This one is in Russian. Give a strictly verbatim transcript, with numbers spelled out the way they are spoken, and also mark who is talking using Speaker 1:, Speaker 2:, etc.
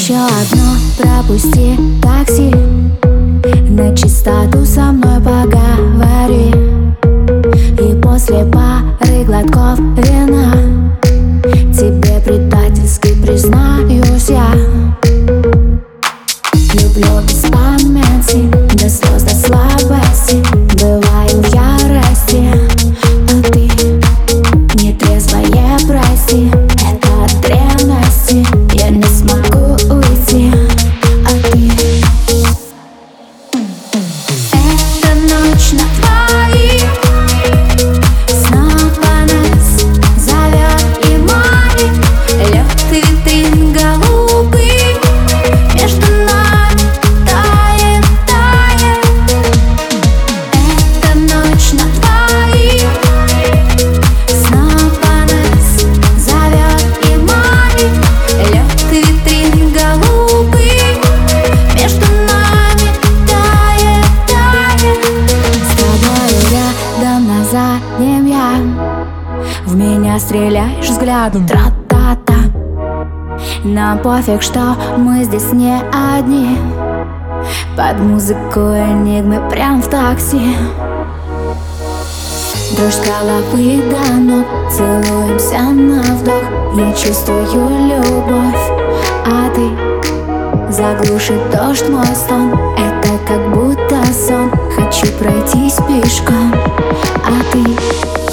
Speaker 1: Еще одно пропусти такси, на чистоту со мной поговори. И после пары глотков вина тебе предательски признаюсь я. Люблю без памяти, до слез, до слабости, бываю в ярости, а ты нетрезвая, прости. Это от древности, я не смогу уйти, а ты. Эта ночь на твоих снова нас зовет и манит. Лед и ты голубый между нами тает, тает. Эта ночь на твоих снова нас зовет и манит. Лед и ты голубый между нами тает, тает. С тобою рядом на заднем я, в меня стреляешь взглядом, тра-та-та. Нам пофиг, что мы здесь не одни, под музыку энигмы прям в такси. Дрожь с головы до ног, целуемся на вдох. Я чувствую любовь, а ты заглушит дождь мой стон. Это как будто сон, хочу пройтись пешком, а ты.